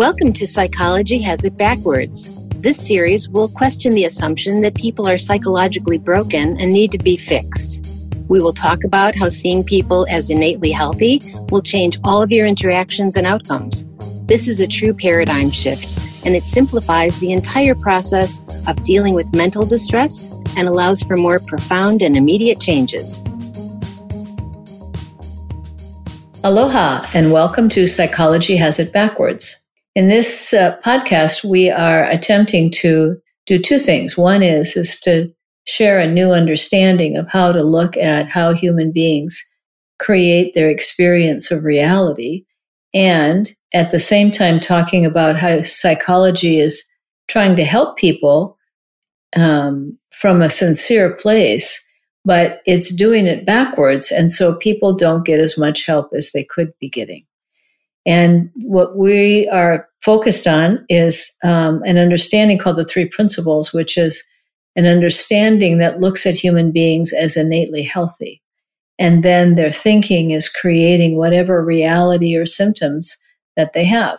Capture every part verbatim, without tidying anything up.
Welcome to Psychology Has It Backwards. This series will question the assumption that people are psychologically broken and need to be fixed. We will talk about how seeing people as innately healthy will change all of your interactions and outcomes. This is a true paradigm shift, and it simplifies the entire process of dealing with mental distress and allows for more profound and immediate changes. Aloha, and welcome to Psychology Has It Backwards. In this uh, podcast, we are attempting to do two things. One is, is to share a new understanding of how to look at how human beings create their experience of reality, and at the same time talking about how psychology is trying to help people um, from a sincere place, but it's doing it backwards, and so people don't get as much help as they could be getting. And what we are focused on is um, an understanding called the three principles, which is an understanding that looks at human beings as innately healthy. And then their thinking is creating whatever reality or symptoms that they have.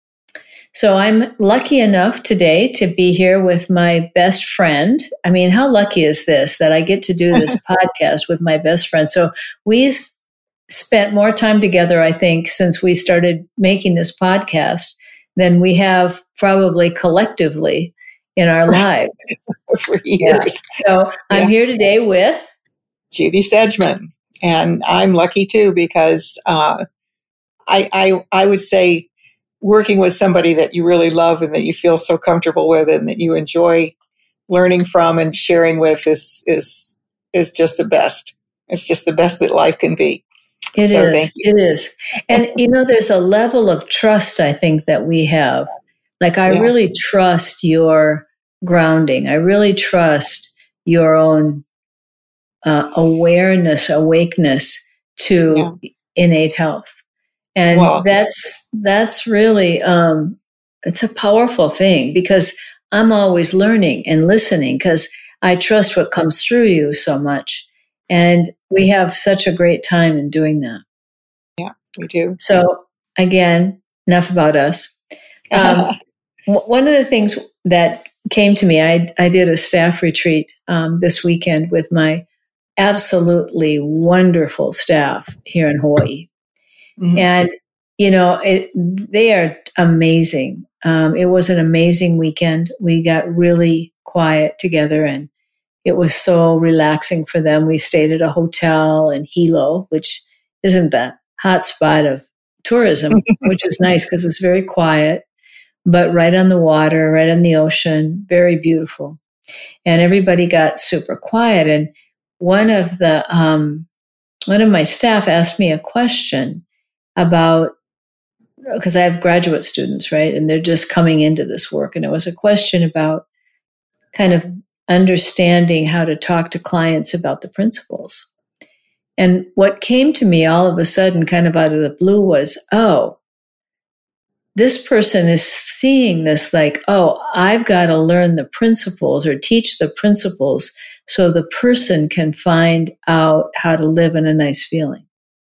So I'm lucky enough today to be here with my best friend. I mean, how lucky is this that I get to do this podcast with my best friend? So we've spent more time together, I think, since we started making this podcast than we have probably collectively in our lives. For years. Yeah. So I'm yeah. here today with Judy Sedgman, and I'm lucky too because uh, I, I I would say working with somebody that you really love and that you feel so comfortable with and that you enjoy learning from and sharing with is is is just the best. It's just the best that life can be. It so is. Thank you. It is. And, you know, there's a level of trust, I think, that we have. Like, I yeah. really trust your grounding. I really trust your own uh, awareness, awakeness to yeah. innate health. And well, that's, that's really, um, it's a powerful thing because I'm always learning and listening because I trust what comes through you so much. And we have such a great time in doing that. Yeah, we do. So again, enough about us. Um, w- one of the things that came to me, I, I did a staff retreat um, this weekend with my absolutely wonderful staff here in Hawaii. Mm-hmm. And, you know, it, they are amazing. Um, it was an amazing weekend. We got really quiet together and it was so relaxing for them. We stayed at a hotel in Hilo, which isn't the hot spot of tourism, which is nice because it's very quiet, but right on the water, right on the ocean, very beautiful. And everybody got super quiet. And one of the um, one of my staff asked me a question about, because I have graduate students, right? And they're just coming into this work. And it was a question about kind of understanding how to talk to clients about the principles. And what came to me all of a sudden, kind of out of the blue, was, oh, this person is seeing this like, oh, I've got to learn the principles or teach the principles so the person can find out how to live in a nice feeling.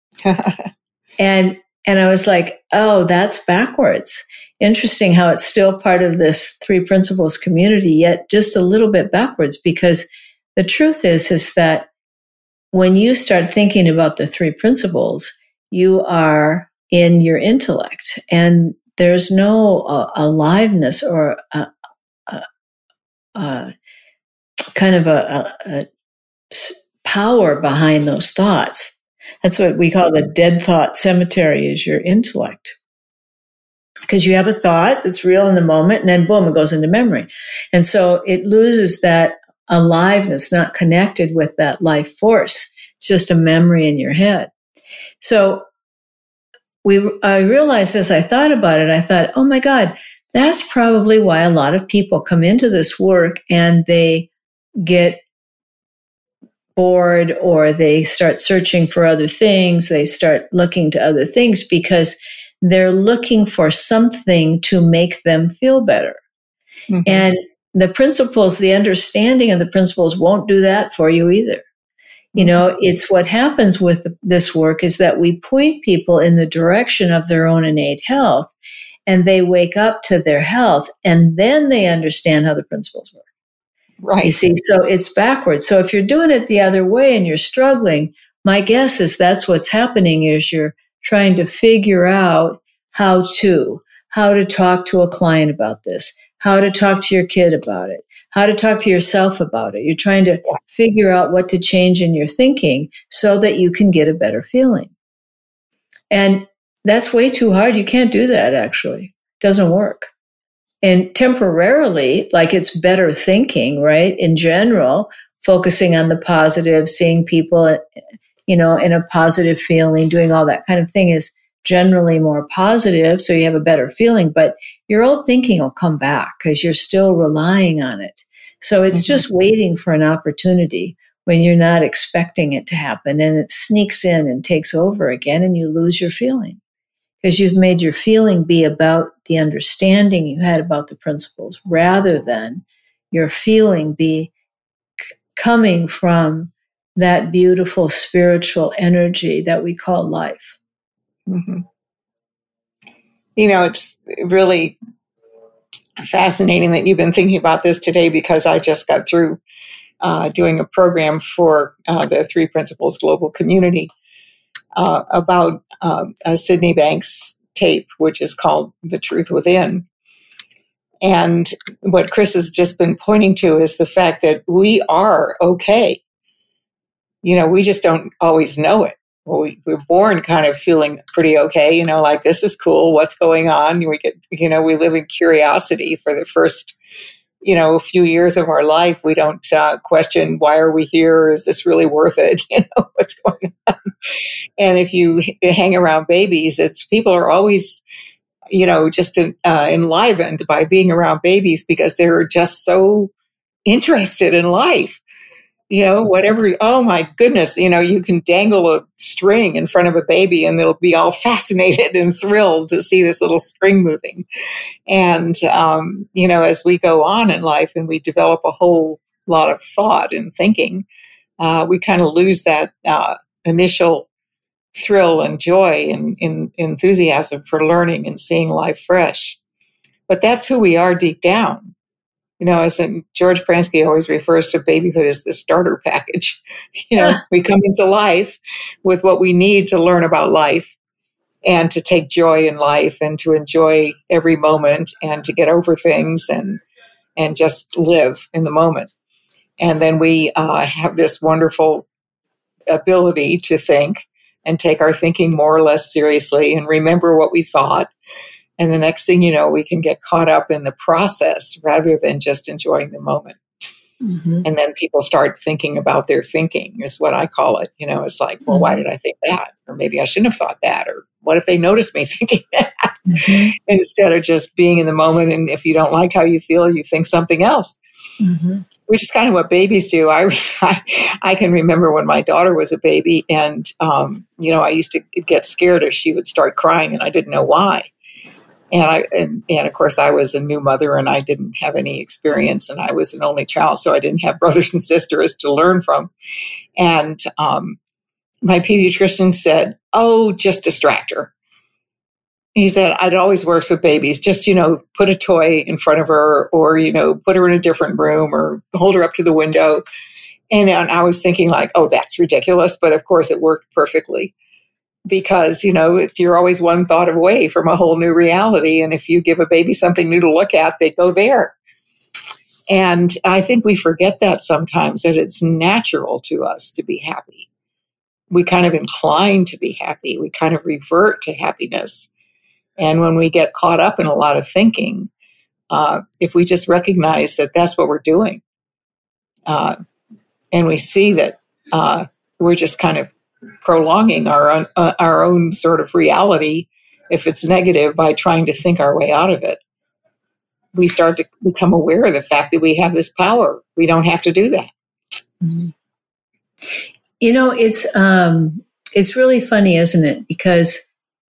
and and I was like, oh, that's backwards. Interesting how it's still part of this three principles community, yet just a little bit backwards, because the truth is, is that when you start thinking about the three principles, you are in your intellect and there's no uh, aliveness or a, a, a, kind of a, a, a power behind those thoughts. That's what we call the dead thought cemetery, is your intellect. Because you have a thought that's real in the moment, and then boom, it goes into memory. And so it loses that aliveness, not connected with that life force. It's just a memory in your head. So we, I realized as I thought about it, I thought, oh my God, that's probably why a lot of people come into this work and they get bored or they start searching for other things. They start looking to other things because they're looking for something to make them feel better. Mm-hmm. And the principles, the understanding of the principles won't do that for you either. You know, it's what happens with this work is that we point people in the direction of their own innate health. and they wake up to their health, and then they understand how the principles work. Right. You see, so it's backwards. So if you're doing it the other way and you're struggling, my guess is that's what's happening is you're trying to figure out how to, how to talk to a client about this, how to talk to your kid about it, how to talk to yourself about it. You're trying to Yeah. figure out what to change in your thinking so that you can get a better feeling. And that's way too hard. You can't do that, actually. It doesn't work. And temporarily, like it's better thinking, right? In general, focusing on the positive, seeing people, you know, in a positive feeling, doing all that kind of thing is generally more positive. So you have a better feeling, but your old thinking will come back because you're still relying on it. So it's mm-hmm. just waiting for an opportunity when you're not expecting it to happen, and it sneaks in and takes over again, and you lose your feeling. Because you've made your feeling be about the understanding you had about the principles rather than your feeling be c- coming from that beautiful spiritual energy that we call life. Mm-hmm. You know, it's really fascinating that you've been thinking about this today, because I just got through uh, doing a program for uh, the Three Principles Global Community uh, about uh, a Sydney Banks tape, which is called The Truth Within. And what Chris has just been pointing to is the fact that we are okay. You know, we just don't always know it. Well, we, we're born kind of feeling pretty okay, you know, like this is cool. What's going on? We get, you know, we live in curiosity for the first, you know, few years of our life. We don't uh, question, why are we here? Is this really worth it? You know, what's going on? And if you hang around babies, it's people are always, you know, just uh, enlivened by being around babies because they're just so interested in life. You know, whatever, oh my goodness, you know, you can dangle a string in front of a baby and they'll be all fascinated and thrilled to see this little string moving. And, um, you know, as we go on in life and we develop a whole lot of thought and thinking, uh, we kind of lose that uh, initial thrill and joy and, and enthusiasm for learning and seeing life fresh. But that's who we are deep down. You know, as in George Pransky always refers to babyhood as the starter package. You know, we come into life with what we need to learn about life and to take joy in life and to enjoy every moment and to get over things and and just live in the moment. And then we uh, have this wonderful ability to think and take our thinking more or less seriously and remember what we thought. And the next thing you know, we can get caught up in the process rather than just enjoying the moment. Mm-hmm. And then people start thinking about their thinking, is what I call it. You know, it's like, well, mm-hmm. why did I think that? Or maybe I shouldn't have thought that. Or what if they noticed me thinking that? Mm-hmm. Instead of just being in the moment. And if you don't like how you feel, you think something else. Mm-hmm. Which is kind of what babies do. I, I I can remember when my daughter was a baby, and um, you know, I used to get scared if she would start crying, and I didn't know why. And I and, and of course I was a new mother and I didn't have any experience and I was an only child, so I didn't have brothers and sisters to learn from. And um, my pediatrician said, "Oh, just distract her." He said, "It always works with babies. Just, you know, put a toy in front of her, or, you know, put her in a different room, or hold her up to the window." And, and I was thinking like, "Oh, that's ridiculous," but of course it worked perfectly. Because, you know, you're always one thought away from a whole new reality. And if you give a baby something new to look at, they go there. And I think we forget that sometimes, that it's natural to us to be happy. We kind of incline to be happy. We kind of revert to happiness. And when we get caught up in a lot of thinking, uh, if we just recognize that that's what we're doing, uh, and we see that uh, we're just kind of prolonging our own, uh, our own sort of reality, if it's negative, by trying to think our way out of it, we start to become aware of the fact that we have this power. We don't have to do that. Mm-hmm. You know, it's um, it's really funny, isn't it? Because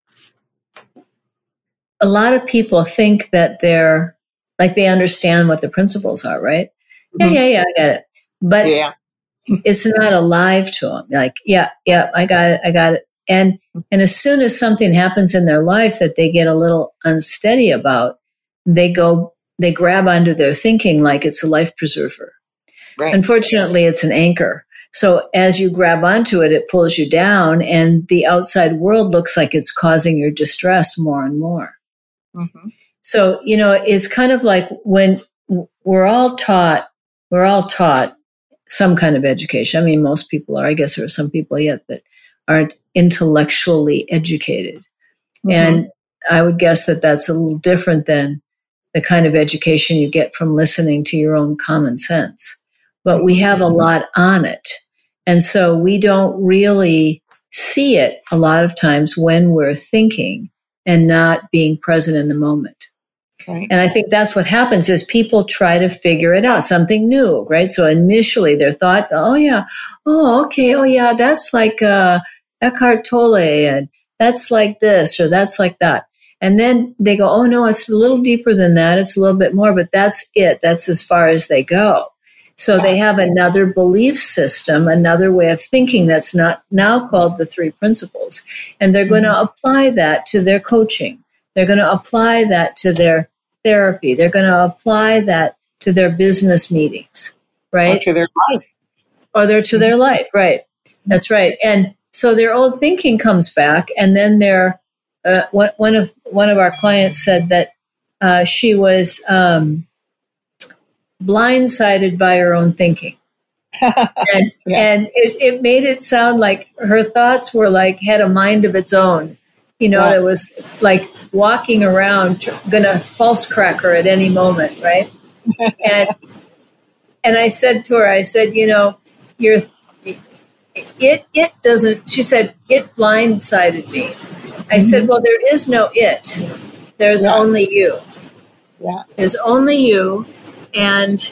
a lot of people think that they're like they understand what the principles are, right? Mm-hmm. Yeah, yeah, yeah, I got it. But yeah. It's not alive to them. Like, yeah, yeah, I got it, I got it. And, and as soon as something happens in their life that they get a little unsteady about, they go, they grab onto their thinking like it's a life preserver. Right. Unfortunately, it's an anchor. So as you grab onto it, it pulls you down, and the outside world looks like it's causing your distress more and more. Mm-hmm. So, you know, it's kind of like when we're all taught, we're all taught some kind of education. I mean, most people are. I guess there are some people yet that aren't intellectually educated. Mm-hmm. And I would guess that that's a little different than the kind of education you get from listening to your own common sense. But we have a lot on it. And so we don't really see it a lot of times when we're thinking and not being present in the moment. Right. And I think that's what happens is people try to figure it out, something new, right? So initially their thought, oh yeah, oh, okay, oh yeah, that's like uh, Eckhart Tolle, and that's like this, or that's like that. And then they go, oh no, it's a little deeper than that. It's a little bit more, but that's it. That's as far as they go. So they have another belief system, another way of thinking that's not now called the three principles. And they're going to apply that to their coaching. They're going to apply that to their therapy. They're going to apply that to their business meetings, right? Or to their life. Or they're to their life, right. That's right. And so their old thinking comes back, and then their, uh, one, one of one of our clients said that uh, she was um, blindsided by her own thinking. and yeah. and it, it made it sound like her thoughts were like, had a mind of its own. You know, yeah. It was like walking around, going to false crack her at any moment, right? and and I said to her, I said, you know, you're, it it doesn't, she said, it blindsided me. I mm-hmm. said, well, there is no it. There's yeah. only you. Yeah. There's only you and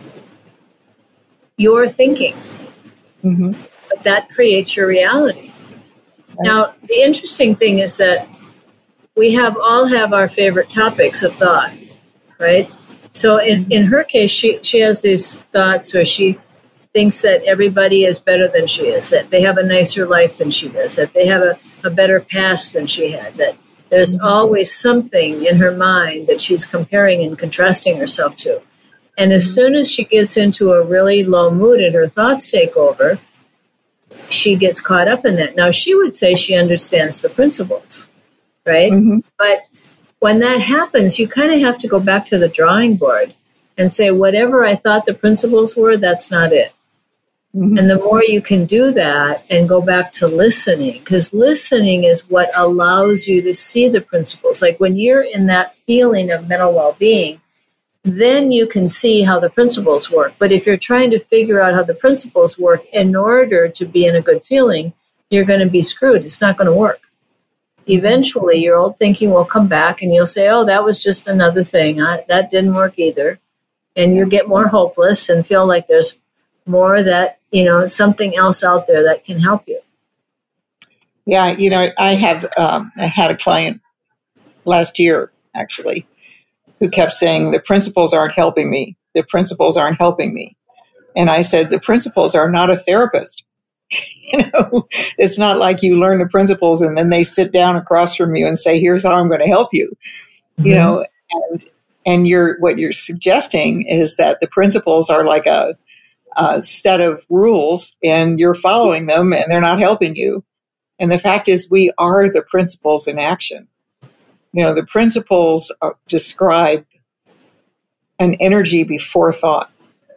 your thinking. Mm-hmm. But that creates your reality. Right. Now, the interesting thing is that we have all have our favorite topics of thought, right? So in, in her case, she, she has these thoughts where she thinks that everybody is better than she is, that they have a nicer life than she does, that they have a, a better past than she had, that there's mm-hmm. always something in her mind that she's comparing and contrasting herself to. And as mm-hmm. soon as she gets into a really low mood and her thoughts take over, she gets caught up in that. Now, she would say she understands the principles, right? Mm-hmm. But when that happens, you kind of have to go back to the drawing board and say, whatever I thought the principles were, that's not it. Mm-hmm. And the more you can do that and go back to listening, because listening is what allows you to see the principles. Like when you're in that feeling of mental well-being, then you can see how the principles work. But if you're trying to figure out how the principles work in order to be in a good feeling, you're going to be screwed. It's not going to work. Eventually, your old thinking will come back and you'll say, oh, that was just another thing. I, that didn't work either. And you get more hopeless and feel like there's more that, you know, something else out there that can help you. Yeah, you know, I have um, I had a client last year, actually, who kept saying, the principles aren't helping me. The principles aren't helping me. And I said, the principles are not a therapist. You know, it's not like you learn the principles and then they sit down across from you and say, here's how I'm going to help you. Mm-hmm. You know, and and you're what you're suggesting is that the principles are like a, a set of rules and you're following them and they're not helping you. And the fact is, we are the principles in action. You know, the principles are, describe an energy before thought.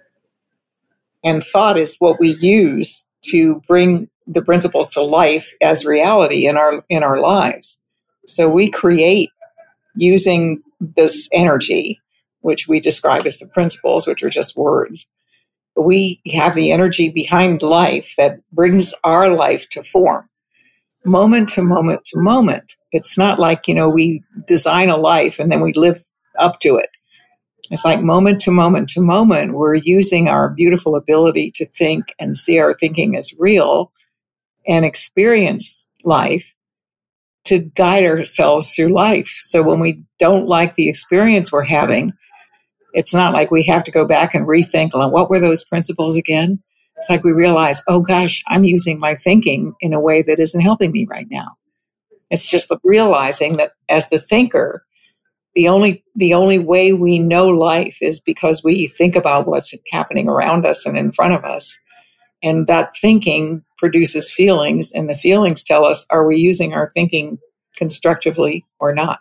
And thought is what we use to bring the principles to life as reality in our in our lives. So we create using this energy, which we describe as the principles, which are just words. We have the energy behind life that brings our life to form, moment to moment to moment. It's not like, you know, we design a life and then we live up to it. It's like moment to moment to moment, we're using our beautiful ability to think and see our thinking as real and experience life to guide ourselves through life. So when we don't like the experience we're having, it's not like we have to go back and rethink, well, what were those principles again? It's like we realize, oh gosh, I'm using my thinking in a way that isn't helping me right now. It's just realizing that as the thinker, the only the only way we know life is because we think about what's happening around us and in front of us. And that thinking produces feelings, and the feelings tell us, are we using our thinking constructively or not?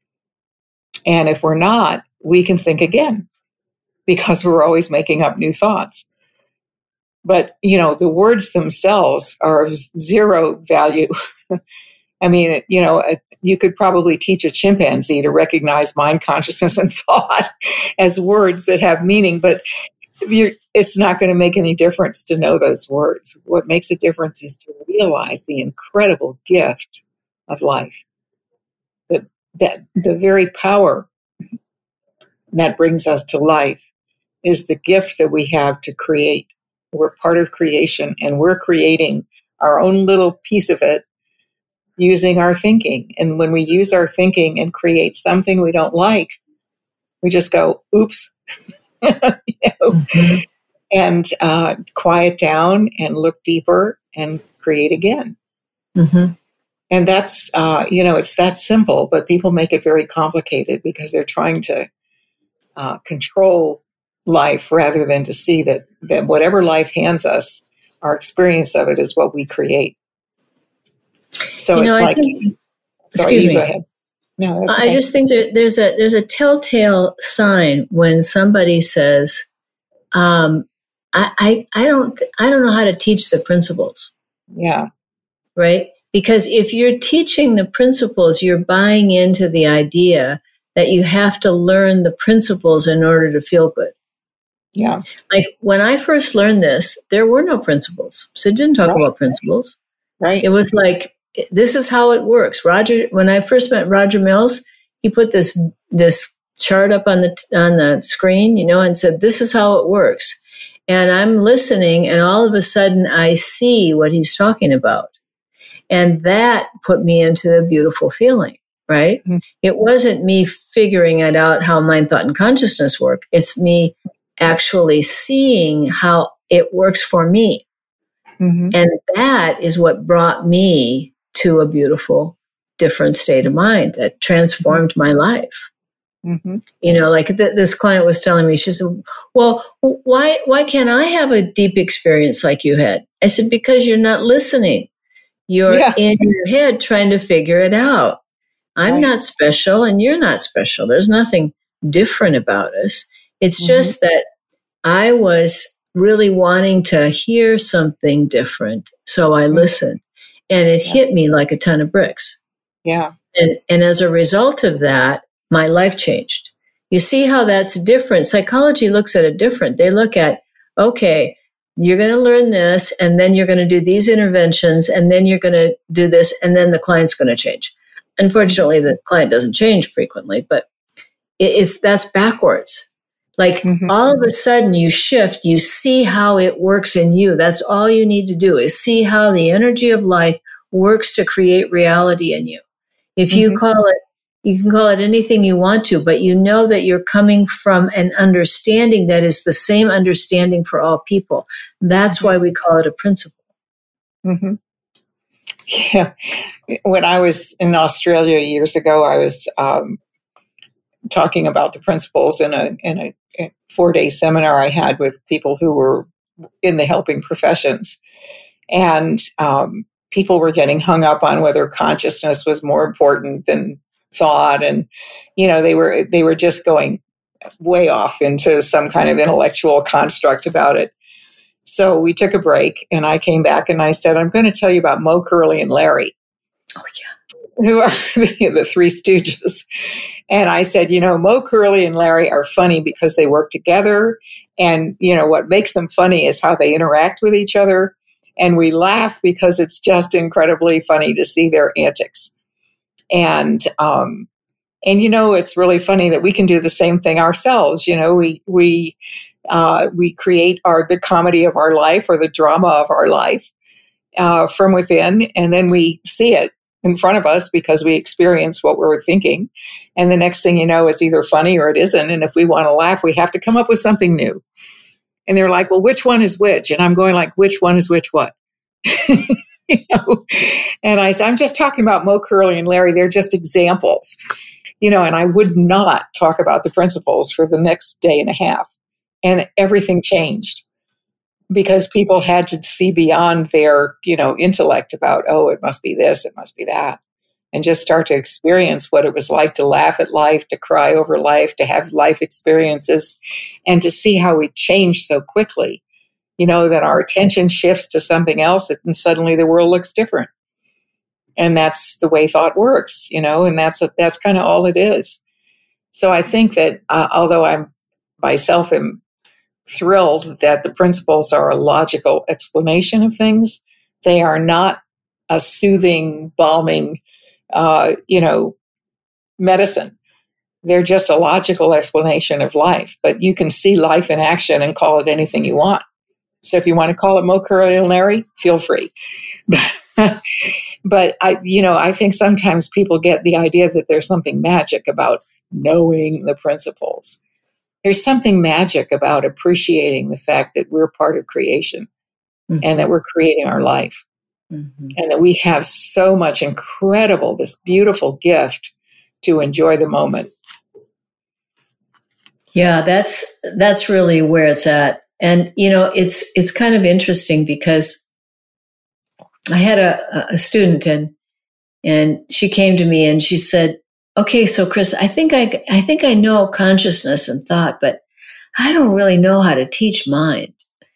And if we're not, we can think again because we're always making up new thoughts. But, you know, the words themselves are of zero value. I mean, you know, you could probably teach a chimpanzee to recognize mind, consciousness, and thought as words that have meaning, but you're, it's not going to make any difference to know those words. What makes a difference is to realize the incredible gift of life, that, that the very power that brings us to life is the gift that we have to create. We're part of creation, and we're creating our own little piece of it using our thinking. And when we use our thinking and create something we don't like, we just go, oops, you know, mm-hmm. and uh, quiet down and look deeper and create again. Mm-hmm. And that's, uh, you know, it's that simple, but people make it very complicated because they're trying to uh, control life rather than to see that, that whatever life hands us, our experience of it is what we create. So you know, it's I like, think, sorry, excuse you me. go ahead. No, that's I okay. just think there, there's a there's a telltale sign when somebody says, um, I, I I don't I don't know how to teach the principles. Yeah. Right? Because if you're teaching the principles, you're buying into the idea that you have to learn the principles in order to feel good. Yeah. Like when I first learned this, there were no principles. So it didn't talk Right. about principles. Right. It was like, this is how it works. Roger, when I first met Roger Mills, he put this this chart up on the on the screen, you know, and said, this is how it works. And I'm listening, and all of a sudden I see what he's talking about. And that put me into a beautiful feeling, right? Mm-hmm. It wasn't me figuring it out how mind, thought, and consciousness work. It's me actually seeing how it works for me. Mm-hmm. And that is what brought me to a beautiful, different state of mind that transformed my life. Mm-hmm. You know, like th- this client was telling me, she said, well, why, why can't I have a deep experience like you had? I said, because you're not listening. You're yeah. in your head trying to figure it out. I'm right. not special and you're not special. There's nothing different about us. It's mm-hmm. just that I was really wanting to hear something different. So I mm-hmm. listened, and it yeah. hit me like a ton of bricks. Yeah. And, and as a result of that, my life changed. You see how that's different. Psychology looks at it different. They look at, okay, you're going to learn this, and then you're going to do these interventions, and then you're going to do this, and then the client's going to change. Unfortunately, the client doesn't change frequently, but it's that's backwards. Like mm-hmm. all of a sudden you shift, you see how it works in you. That's all you need to do is see how the energy of life works to create reality in you. If you mm-hmm. call it, you can call it anything you want to, but you know that you're coming from an understanding that is the same understanding for all people. That's why we call it a principle. Mm-hmm. Yeah. When I was in Australia years ago, I was um, talking about the principles in a in a, a four-day seminar I had with people who were in the helping professions. And um, people were getting hung up on whether consciousness was more important than thought. And, you know, they were they were just going way off into some kind of intellectual construct about it. So we took a break, and I came back and I said, I'm going to tell you about Moe, Curly, and Larry. Oh, yeah. Who are the, the Three Stooges. And I said, you know, Moe, Curly, and Larry are funny because they work together. And, you know, what makes them funny is how they interact with each other. And we laugh because it's just incredibly funny to see their antics. And, um, and, you know, it's really funny that we can do the same thing ourselves. You know, we, we, uh, we create our, the comedy of our life or the drama of our life, uh, from within. And then we see it in front of us because we experience what we were thinking. And the next thing you know, it's either funny or it isn't. And if we want to laugh, we have to come up with something new. And they're like, well, which one is which? And I'm going like, which one is which what? You know? And I said, I'm just talking about Mo, Curly, and Larry. They're just examples. You know, and I would not talk about the principles for the next day and a half. And everything changed because people had to see beyond their, you know, intellect about, oh, it must be this, it must be that. And just start to experience what it was like to laugh at life, to cry over life, to have life experiences, and to see how we change so quickly. You know, that our attention shifts to something else and suddenly the world looks different. And that's the way thought works, you know, and that's, that's kind of all it is. So I think that uh, although I'm myself am thrilled that the principles are a logical explanation of things, they are not a soothing, balming, uh, you know, medicine. They're just a logical explanation of life. But you can see life in action and call it anything you want. So if you want to call it Mo, Curly, and Larry, feel free. But I, you know, I think sometimes people get the idea that there's something magic about knowing the principles. There's something magic about appreciating the fact that we're part of creation mm-hmm. and that we're creating our life mm-hmm. and that we have so much incredible, this beautiful gift to enjoy the moment. Yeah, that's that's really where it's at. And, you know, it's it's kind of interesting because I had a, a student and and she came to me and she said, okay, so Chris, I think I I think I know consciousness and thought, but I don't really know how to teach mind.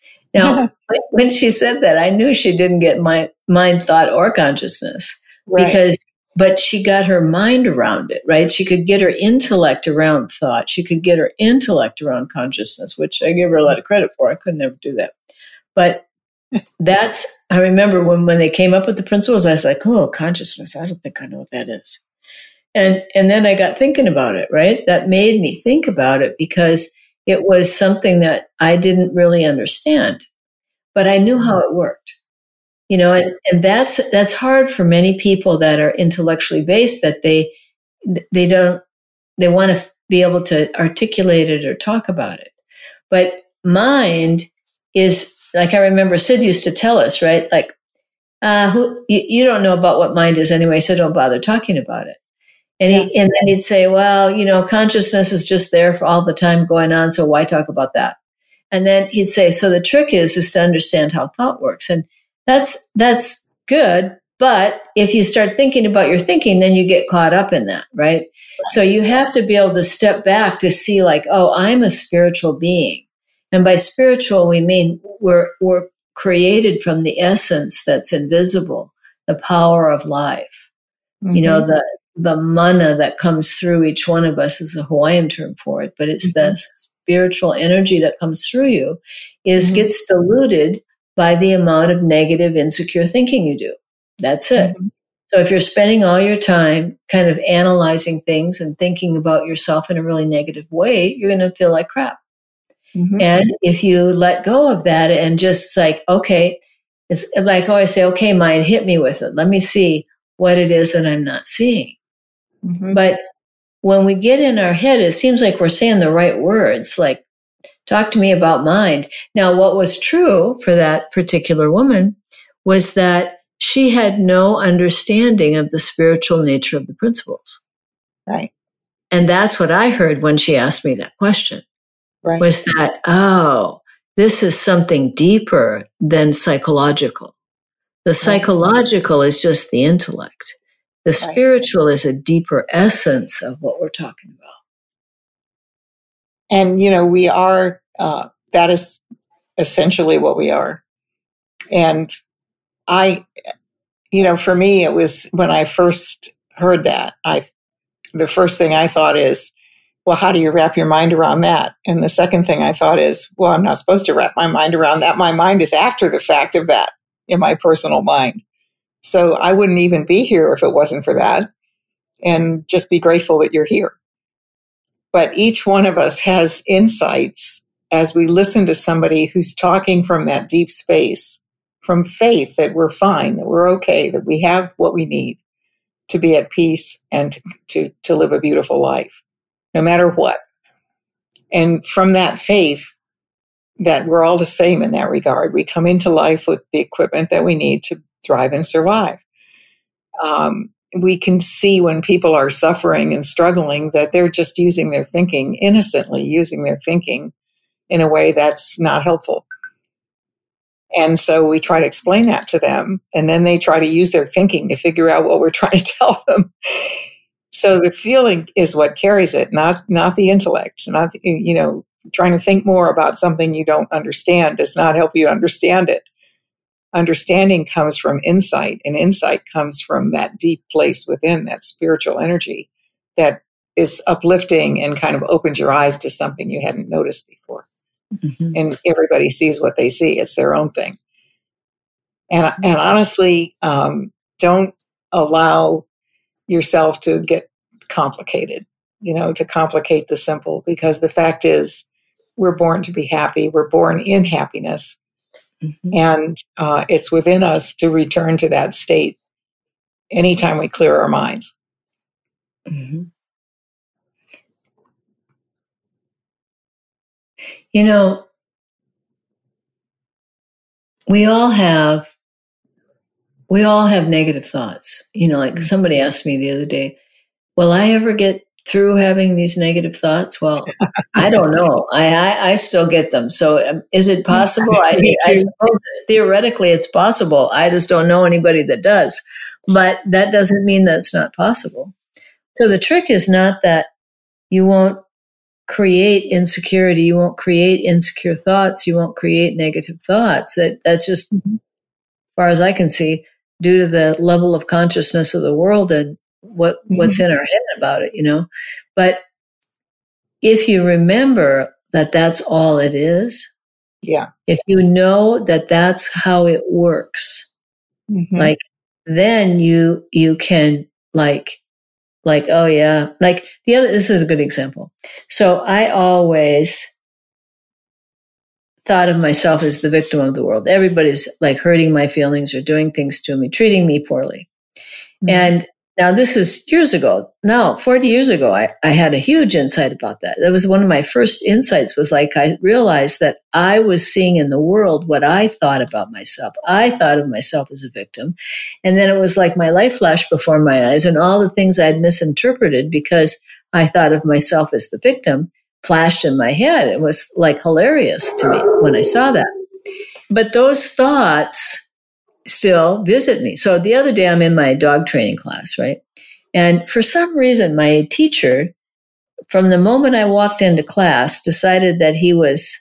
Now, when she said that, I knew she didn't get my mind, thought, or consciousness right. because, but she got her mind around it, right? She could get her intellect around thought. She could get her intellect around consciousness, which I give her a lot of credit for. I could never do that. But that's, I remember when, when they came up with the principles, I was like, oh, consciousness. I don't think I know what that is. And, and then I got thinking about it, right? That made me think about it because it was something that I didn't really understand, but I knew how it worked, you know, and, and that's, that's hard for many people that are intellectually based, that they, they don't, they want to be able to articulate it or talk about it. But mind is, like I remember Sid used to tell us, right? Like, uh, who, you, you don't know about what mind is anyway, so don't bother talking about it. And, he, and then he'd say, well, you know, consciousness is just there for all the time going on, so why talk about that? And then he'd say, so the trick is, is to understand how thought works. And that's, that's good. But if you start thinking about your thinking, then you get caught up in that, right? right? So you have to be able to step back to see like, oh, I'm a spiritual being. And by spiritual, we mean we're, we're created from the essence that's invisible, the power of life. Mm-hmm. You know, the, the mana that comes through each one of us is a Hawaiian term for it, but it's mm-hmm. the spiritual energy that comes through you is mm-hmm. gets diluted by the amount of negative, insecure thinking you do. That's it. Mm-hmm. So if you're spending all your time kind of analyzing things and thinking about yourself in a really negative way, you're going to feel like crap. Mm-hmm. And if you let go of that and just like, okay, it's like, oh, I say, okay, mind, hit me with it. Let me see what it is that I'm not seeing. Mm-hmm. But when we get in our head, it seems like we're saying the right words, like, talk to me about mind. Now, what was true for that particular woman was that she had no understanding of the spiritual nature of the principles. Right. And that's what I heard when she asked me that question. Right. Was that, oh, this is something deeper than psychological. The psychological is just the intellect. The spiritual right. is a deeper essence of what we're talking about. And, you know, we are, uh, that is essentially what we are. And I, you know, for me, it was when I first heard that, I, the first thing I thought is, well, how do you wrap your mind around that? And the second thing I thought is, well, I'm not supposed to wrap my mind around that. My mind is after the fact of that in my personal mind. So I wouldn't even be here if it wasn't for that. And just be grateful that you're here. But each one of us has insights as we listen to somebody who's talking from that deep space, from faith that we're fine, that we're okay, that we have what we need to be at peace and to, to, to live a beautiful life, no matter what. And from that faith, that we're all the same in that regard. We come into life with the equipment that we need to thrive and survive. Um, we can see when people are suffering and struggling that they're just using their thinking, innocently using their thinking in a way that's not helpful. And so we try to explain that to them, and then they try to use their thinking to figure out what we're trying to tell them. So the feeling is what carries it, not not the intellect. Not the, you know, trying to think more about something you don't understand does not help you understand it. Understanding comes from insight, and insight comes from that deep place within, that spiritual energy that is uplifting and kind of opens your eyes to something you hadn't noticed before. Mm-hmm. And everybody sees what they see. It's their own thing. And, and honestly, um, don't allow yourself to get complicated, you know, to complicate the simple, because the fact is we're born to be happy. We're born in happiness. Mm-hmm. And uh, it's within us to return to that state anytime we clear our minds. Mm-hmm. You know, we all have, we all have negative thoughts. You know, like somebody asked me the other day, will I ever get through having these negative thoughts? Well, I don't know. I, I, I still get them. So um, is it possible? I, I suppose theoretically it's possible. I just don't know anybody that does. But that doesn't mean that's not possible. So the trick is not that you won't create insecurity, you won't create insecure thoughts, you won't create negative thoughts. That that's just, as far as I can see, due to the level of consciousness of the world and what what's in our head about it, you know. But if you remember that that's all it is, yeah. If you know that that's how it works, mm-hmm. like then you you can like. Like, oh yeah, like the other, this is a good example. So I always thought of myself as the victim of the world. Everybody's like hurting my feelings or doing things to me, treating me poorly. Mm-hmm. And now this was years ago. No, forty years ago, I, I had a huge insight about that. That was one of my first insights, was like, I realized that I was seeing in the world what I thought about myself. I thought of myself as a victim. And then it was like my life flashed before my eyes, and all the things I had misinterpreted because I thought of myself as the victim flashed in my head. It was like hilarious to me when I saw that. But those thoughts still visit me. So the other day I'm in my dog training class, right? And for some reason, my teacher, from the moment I walked into class, decided that he was,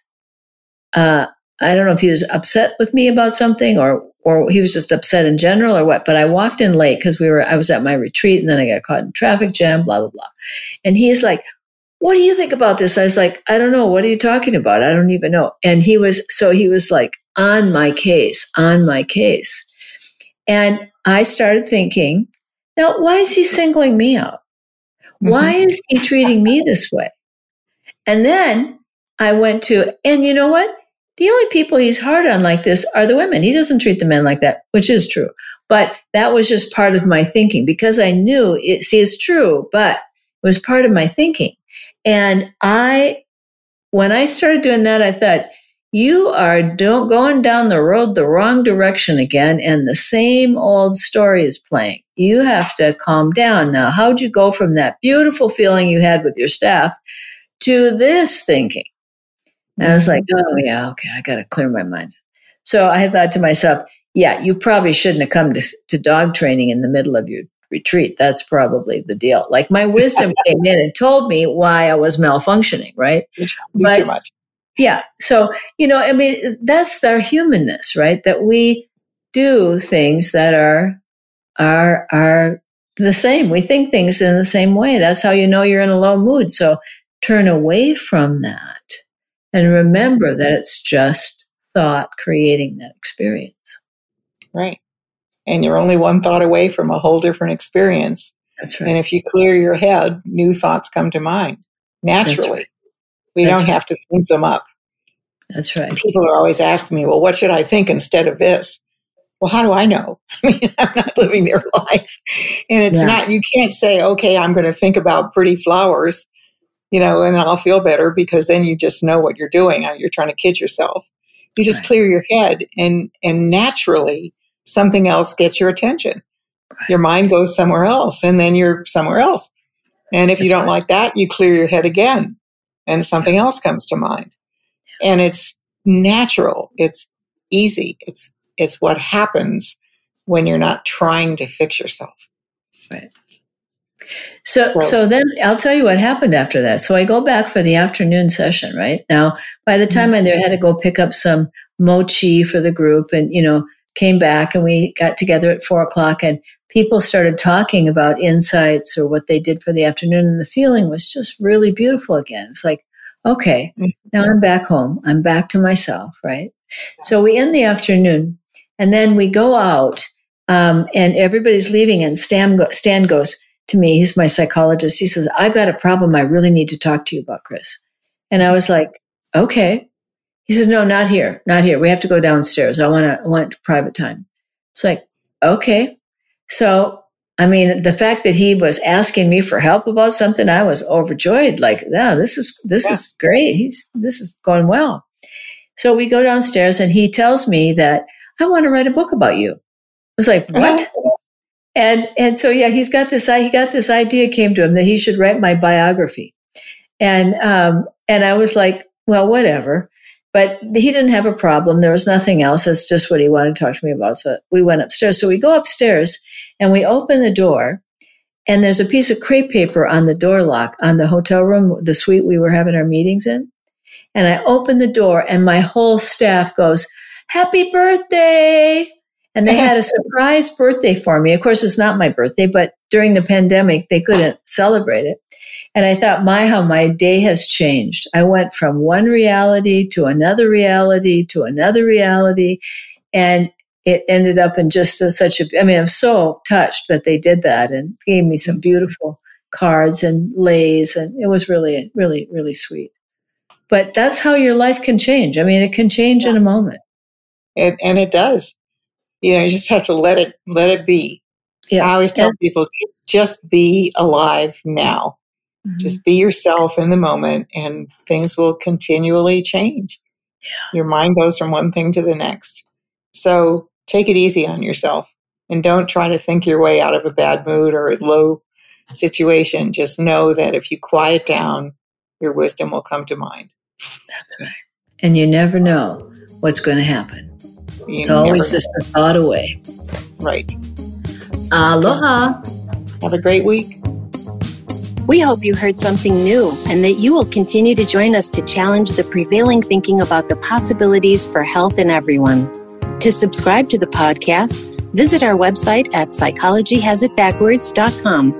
uh, I don't know if he was upset with me about something or or he was just upset in general or what, but I walked in late because we were, I was at my retreat and then I got caught in traffic jam, blah, blah, blah. And he's like, what do you think about this? I was like, I don't know. What are you talking about? I don't even know. And he was, so he was like on my case, on my case. And I started thinking, now, why is he singling me out? Why mm-hmm. is he treating me this way? And then I went to, and you know what? The only people he's hard on like this are the women. He doesn't treat the men like that, which is true. But that was just part of my thinking because I knew it, see, it's true, but it was part of my thinking. And I, when I started doing that, I thought, you are do- going down the road the wrong direction again, and the same old story is playing. You have to calm down. Now, how'd you go from that beautiful feeling you had with your staff to this thinking? And I was like, oh, yeah, okay, I got to clear my mind. So I thought to myself, yeah, you probably shouldn't have come to, to dog training in the middle of your retreat. That's probably the deal. Like my wisdom came in and told me why I was malfunctioning, right? But, too much. Yeah. So, you know, I mean, that's our humanness, right? That we do things that are, are, are the same. We think things in the same way. That's how you know you're in a low mood. So turn away from that and remember that it's just thought creating that experience. Right. And you're only one thought away from a whole different experience. That's right. And if you clear your head, new thoughts come to mind naturally. Right. We That's don't right. have to think them up. That's right. People are always asking me, well, what should I think instead of this? Well, how do I know? I mean, I'm not living their life. And it's yeah. not, you can't say, okay, I'm going to think about pretty flowers you know, and I'll feel better, because then you just know what you're doing. You're trying to kid yourself. You just right. clear your head, and, and naturally something else gets your attention. Right. Your mind goes somewhere else, and then you're somewhere else. And if That's you don't right. like that, you clear your head again, and something yeah. else comes to mind. Yeah. And it's natural. It's easy. It's, it's what happens when you're not trying to fix yourself. Right. So, so, so then I'll tell you what happened after that. So I go back for the afternoon session, right? Now, by the time mm-hmm. I'm there, I had to go pick up some mochi for the group, and, you know, came back, and we got together at four o'clock, and people started talking about insights or what they did for the afternoon. And the feeling was just really beautiful again. It's like, okay, mm-hmm. now I'm back home. I'm back to myself, right? So we end the afternoon, and then we go out, um, and everybody's leaving, and Stan, go- Stan goes to me. He's my psychologist. He says, I've got a problem I really need to talk to you about, Chris. And I was like, okay. He says, no, not here, not here. We have to go downstairs. I want to, I want private time. It's like, okay. So, I mean, the fact that he was asking me for help about something, I was overjoyed. Like, yeah, this is, this yeah. is great. He's, this is going well. So we go downstairs, and he tells me that I want to write a book about you. I was like, what? Uh-huh. And, and so, yeah, he's got this, he got this idea came to him that he should write my biography. And, um, and I was like, well, whatever. But he didn't have a problem. There was nothing else. That's just what he wanted to talk to me about. So we went upstairs. So we go upstairs, and we open the door, and there's a piece of crepe paper on the door lock on the hotel room, the suite we were having our meetings in. And I open the door, and my whole staff goes, happy birthday. And they had a surprise birthday for me. Of course, it's not my birthday, but during the pandemic, they couldn't celebrate it. And I thought, my, how my day has changed. I went from one reality to another reality to another reality. And it ended up in just a, such a, I mean, I'm so touched that they did that and gave me some beautiful cards and lays. And it was really, really, really sweet. But that's how your life can change. I mean, it can change yeah. in a moment. It, and it does. You know, you just have to let it, let it be. Yeah. I always tell and, people, just, just be alive now. Mm-hmm. Just be yourself in the moment, and things will continually change. Yeah. Your mind goes from one thing to the next. So take it easy on yourself, and don't try to think your way out of a bad mood or a low situation. Just know that if you quiet down, your wisdom will come to mind. That's right. And you never know what's going to happen. You it's always just a thought away. Right. Aloha. So, have a great week. We hope you heard something new, and that you will continue to join us to challenge the prevailing thinking about the possibilities for health in everyone. To subscribe to the podcast, visit our website at psychology has it backwards dot com.